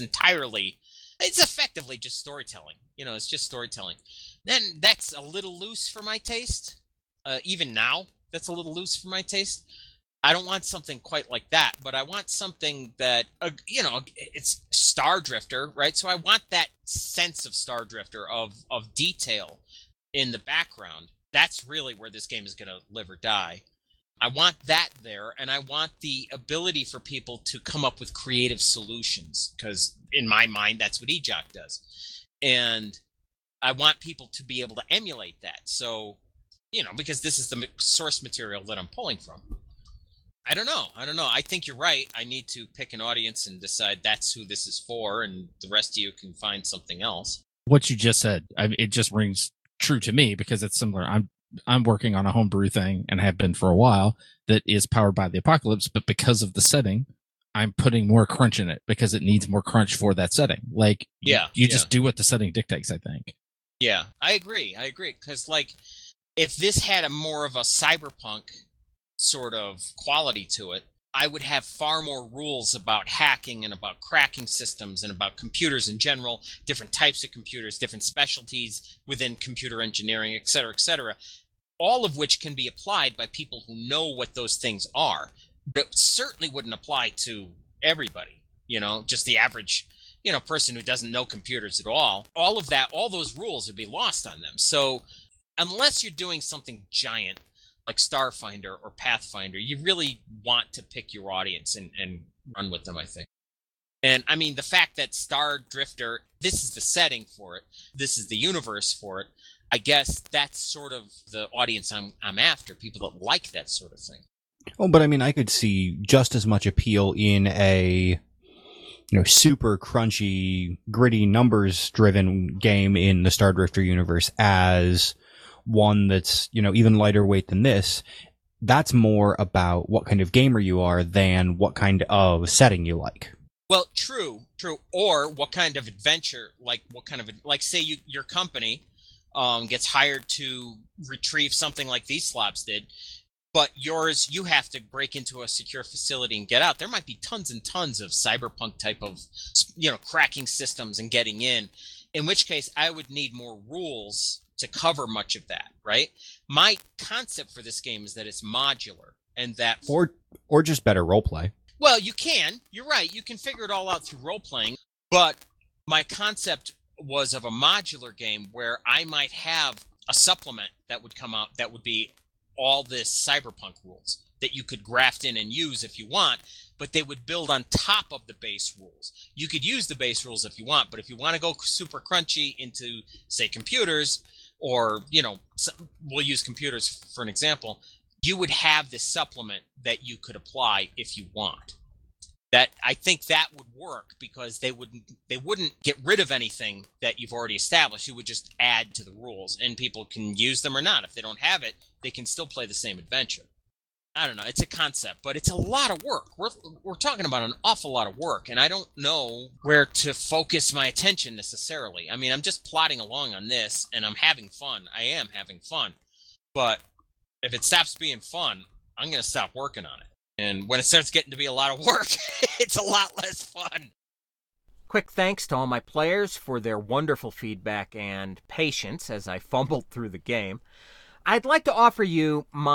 Speaker 4: effectively just storytelling. It's just storytelling. Then that's a little loose for my taste. Even now, that's a little loose for my taste. I don't want something quite like that, but I want something that, it's Star Drifter, right? So I want that sense of Star Drifter, of detail in the background. That's really where this game is going to live or die. I want that there, and I want the ability for people to come up with creative solutions, because in my mind, that's what EJOC does. And I want people to be able to emulate that. So, because this is the source material that I'm pulling from. I don't know. I think you're right. I need to pick an audience and decide that's who this is for, and the rest of you can find something else.
Speaker 5: What you just said, it just rings true to me, because it's similar. I'm working on a homebrew thing, and have been for a while, that is powered by the apocalypse, but because of the setting, I'm putting more crunch in it, because it needs more crunch for that setting. Like, you just do what the setting dictates, I think.
Speaker 4: Yeah, I agree. Because, like, if this had a more of a cyberpunk sort of quality to it, I would have far more rules about hacking and about cracking systems and about computers in general, different types of computers, different specialties within computer engineering, et cetera, all of which can be applied by people who know what those things are. But certainly wouldn't apply to everybody, just the average, person who doesn't know computers at all. All of that, all those rules would be lost on them. So unless you're doing something giant like Starfinder or Pathfinder, you really want to pick your audience and run with them, I think. And I mean, the fact that Star Drifter, this is the setting for it, this is the universe for it, I guess that's sort of the audience I'm after, people that like that sort of thing.
Speaker 6: Oh, but I mean, I could see just as much appeal in a super crunchy, gritty, numbers-driven game in the Star Drifter universe as one that's, even lighter weight than this. That's more about what kind of gamer you are than what kind of setting you like.
Speaker 4: Well, true. Or what kind of adventure, like say your company gets hired to retrieve something like these slobs did, but yours, you have to break into a secure facility and get out. There might be tons and tons of cyberpunk type of, cracking systems and getting in which case I would need more rules to cover much of that, right? My concept for this game is that it's modular, and that
Speaker 6: or just better roleplay.
Speaker 4: Well, you're right, you can figure it all out through role-playing, but my concept was of a modular game where I might have a supplement that would come out that would be all this cyberpunk rules that you could graft in and use if you want, but they would build on top of the base rules. You could use the base rules if you want, but if you want to go super crunchy into, say, computers, or, we'll use computers for an example, you would have this supplement that you could apply if you want. That, I think that would work, because they wouldn't get rid of anything that you've already established. You would just add to the rules, and people can use them or not. If they don't have it, they can still play the same adventure. I don't know. It's a concept, but it's a lot of work. We're talking about an awful lot of work, and I don't know where to focus my attention necessarily. I mean, I'm just plodding along on this, and I'm having fun. I am having fun. But if it stops being fun, I'm going to stop working on it. And when it starts getting to be a lot of work, it's a lot less fun.
Speaker 3: Quick thanks to all my players for their wonderful feedback and patience as I fumbled through the game. I'd like to offer you my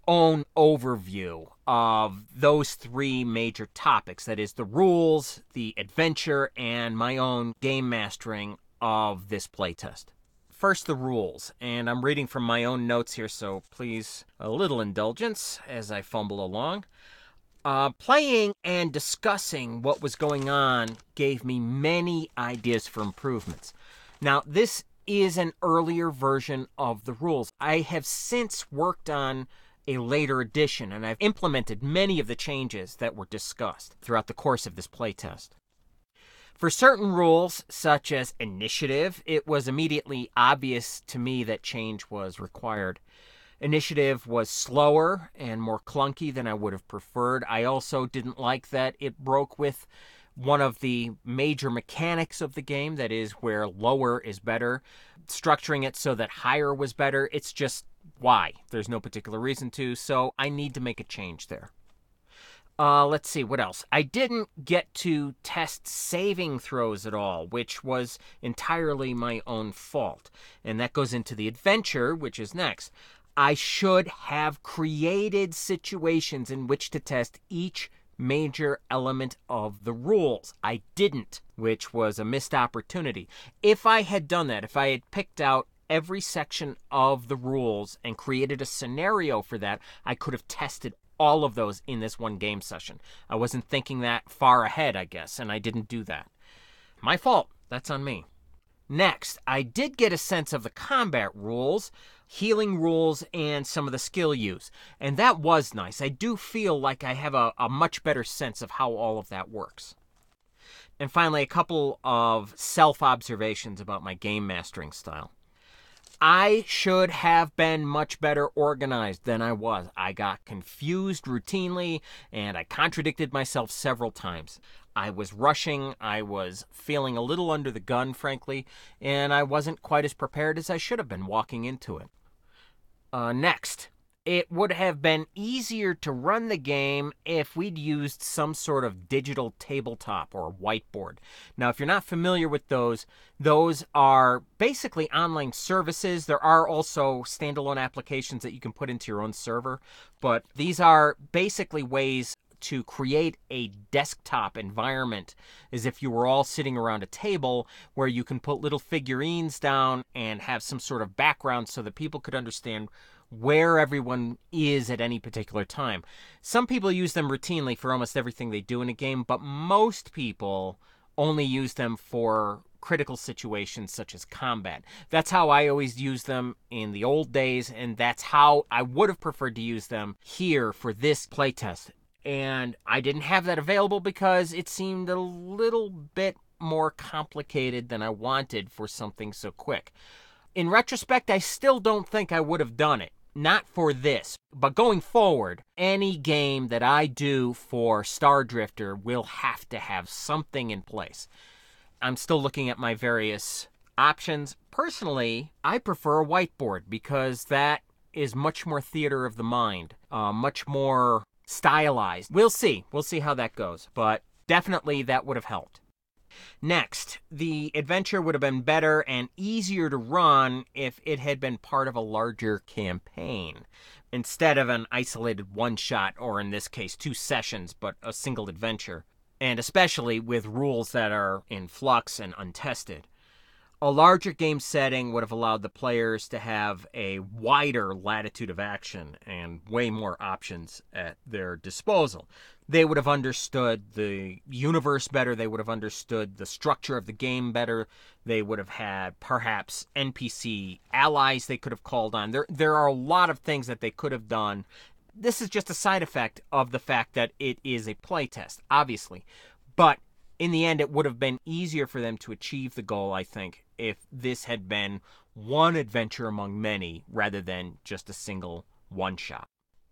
Speaker 3: own overview of those three major topics. That is the rules, the adventure, and my own game mastering of this playtest. First, the rules, and I'm reading from my own notes here, so please, a little indulgence as I fumble along. Playing and discussing what was going on gave me many ideas for improvements. Now, this is an earlier version of the rules. I have since worked on a later edition, and I've implemented many of the changes that were discussed throughout the course of this playtest. For certain rules, such as initiative, it was immediately obvious to me that change was required. Initiative was slower and more clunky than I would have preferred. I also didn't like that it broke with one of the major mechanics of the game, that is where lower is better. Structuring it so that higher was better, it's just why? There's no particular reason to, so I need to make a change there. Let's see, what else? I didn't get to test saving throws at all, which was entirely my own fault. And that goes into the adventure, which is next. I should have created situations in which to test each major element of the rules. I didn't, which was a missed opportunity. If I had done that, if I had picked out every section of the rules and created a scenario for that, I could have tested all of those in this one game session. I wasn't thinking that far ahead, I guess, and I didn't do that. My fault. That's on me. Next, I did get a sense of the combat rules, healing rules, and some of the skill use. And that was nice. I do feel like I have a much better sense of how all of that works. And finally, a couple of self-observations about my game mastering style. I should have been much better organized than I was. I got confused routinely, and I contradicted myself several times. I was rushing, I was feeling a little under the gun, frankly, and I wasn't quite as prepared as I should have been walking into it. Next, it would have been easier to run the game if we'd used some sort of digital tabletop or whiteboard. Now, if you're not familiar with those are basically online services. There are also standalone applications that you can put into your own server, but these are basically ways to create a desktop environment as if you were all sitting around a table where you can put little figurines down and have some sort of background so that people could understand where everyone is at any particular time. Some people use them routinely for almost everything they do in a game, but most people only use them for critical situations such as combat. That's how I always used them in the old days, and that's how I would have preferred to use them here for this playtest. And I didn't have that available because it seemed a little bit more complicated than I wanted for something so quick. In retrospect, I still don't think I would have done it. Not for this. But going forward, any game that I do for Star Drifter will have to have something in place. I'm still looking at my various options. Personally, I prefer a whiteboard because that is much more theater of the mind, much more stylized. We'll see how that goes, but definitely that would have helped. Next, the adventure would have been better and easier to run if it had been part of a larger campaign, instead of an isolated one-shot, or in this case 2 sessions, but a single adventure, and especially with rules that are in flux and untested. A larger game setting would have allowed the players to have a wider latitude of action and way more options at their disposal. They would have understood the universe better. They would have understood the structure of the game better. They would have had perhaps NPC allies they could have called on. There are a lot of things that they could have done. This is just a side effect of the fact that it is a playtest, obviously. But in the end, it would have been easier for them to achieve the goal, I think, if this had been one adventure among many rather than just a single one-shot.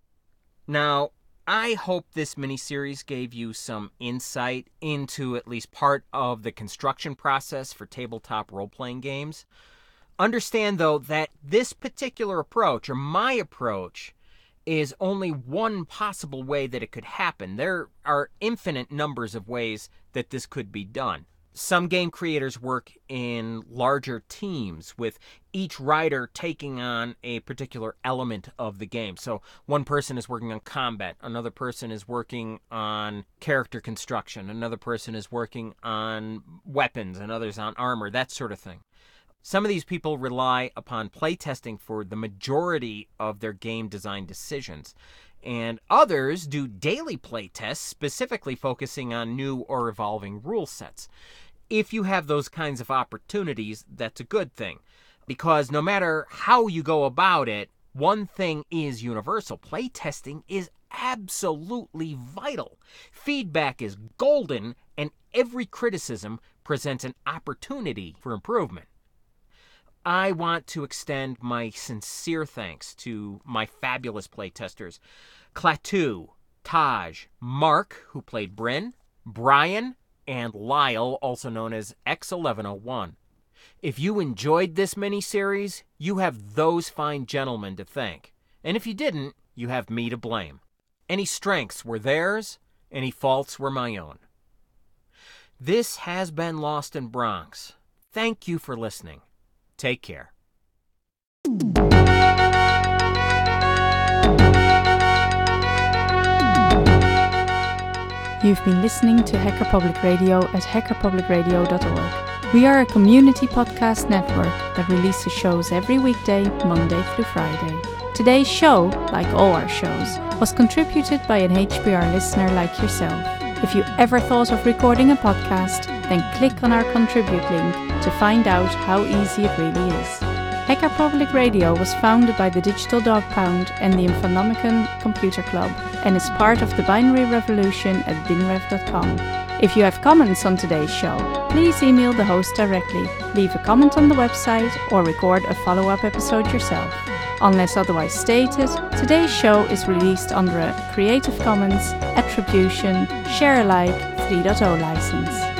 Speaker 3: Now, I hope this miniseries gave you some insight into at least part of the construction process for tabletop role-playing games. Understand, though, that this particular approach, or my approach, is only one possible way that it could happen. There are infinite numbers of ways that this could be done. Some game creators work in larger teams with each writer taking on a particular element of the game. So one person is working on combat, another person is working on character construction, another person is working on weapons, and others on armor, that sort of thing. Some of these people rely upon playtesting for the majority of their game design decisions, and others do daily playtests specifically focusing on new or evolving rule sets. If you have those kinds of opportunities, that's a good thing, because no matter how you go about it, one thing is universal. Playtesting is absolutely vital. Feedback is golden, and every criticism presents an opportunity for improvement. I want to extend my sincere thanks to my fabulous playtesters, Klaatu, Taj, Mark, who played Bryn, Brian, and Lyle, also known as X1101. If you enjoyed this miniseries, you have those fine gentlemen to thank. And if you didn't, you have me to blame. Any strengths were theirs, any faults were my own. This has been Lost in Bronx. Thank you for listening. Take care.
Speaker 2: You've been listening to Hacker Public Radio at hackerpublicradio.org. We are a community podcast network that releases shows every weekday, Monday through Friday. Today's show, like all our shows, was contributed by an HPR listener like yourself. If you ever thought of recording a podcast, then click on our contribute link to find out how easy it really is. Hacker Public Radio was founded by the Digital Dog Pound and the Infonomicon Computer Club and is part of the binary revolution at binrev.com. If you have comments on today's show, please email the host directly, leave a comment on the website, or record a follow-up episode yourself. Unless otherwise stated, today's show is released under a Creative Commons Attribution Share Alike 3.0 license.